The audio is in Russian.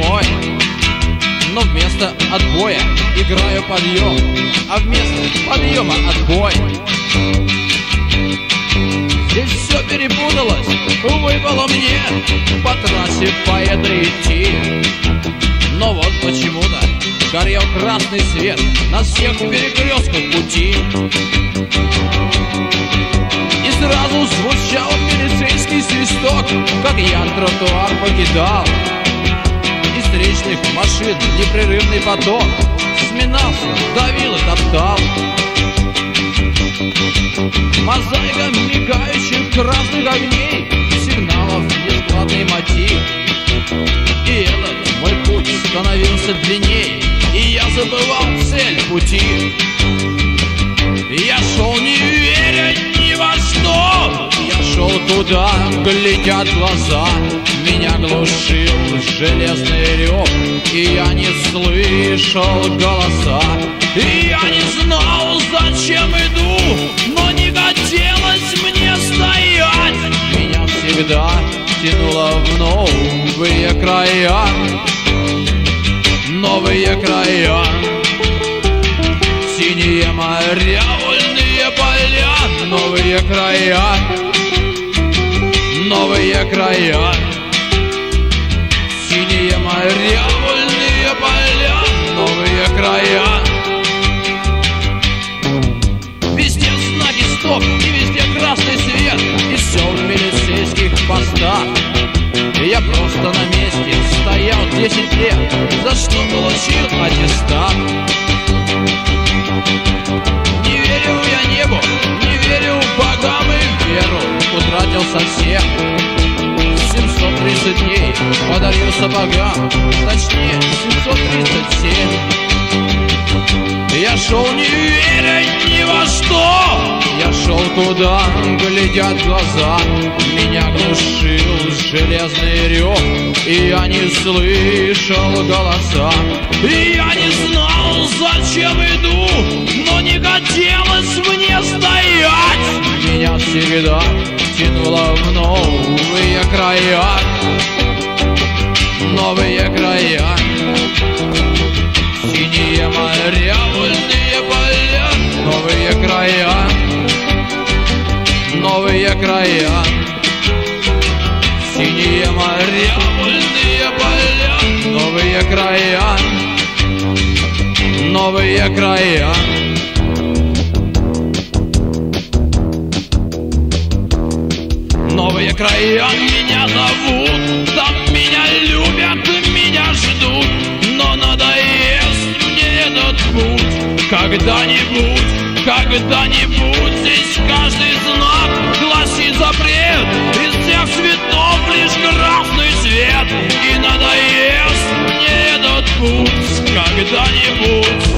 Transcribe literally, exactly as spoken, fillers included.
мой, но вместо отбоя играю подъем, а вместо подъема отбой. Здесь все перепуталось, выпало мне по трассе по этой идти. Но вот почему-то горел красный свет на всех перекрестках пути. И сразу звучал милицейский свисток, как я тротуар покидал. Из встречных машин непрерывный поток сминался, давил и топтал. Мозаика мигающих красных огней, сигналов бесплатный мотив. И этот мой путь становился длинней, и я забывал цель пути. Я шел, не веря ни во что, я шел туда, глядят глаза. Меня глушил железный рев, и я не слышал голоса. И я не знал, зачем иду, но не хотелось мне стоять. Меня всегда тянуло в новые края, новые края. Синие моря, вольные поля, новые края, новые края. Синие моря, вольные поля, новые края. Везде знаки стоп, и везде красный свет, и все в милицейских постах. Я просто на месте стоял десять лет, за что получил аттестат. Не верил я небу, не верил богам, и веру утратил совсем. семьсот тридцать дней подарил сапогам, точнее семьсот тридцать семь. Я шел, не веря ни во что, я шел туда, глядят глаза. Меня глушил железный рев, и я не слышал голоса. И я не знал, зачем иду, но не хотелось мне стоять. Меня всегда тянуло в новые края, новые края. Синие моря, вольные поля, новые края, новые края. Синие моря, вольные поля, новые края, новые края. Новые края меня зовут, там меня любят, меня ждут. Но надоест мне этот путь. Когда-нибудь, когда-нибудь здесь каждый знак гласит запрет. Из всех цветов лишь красный цвет. И надоест мне этот путь когда-нибудь.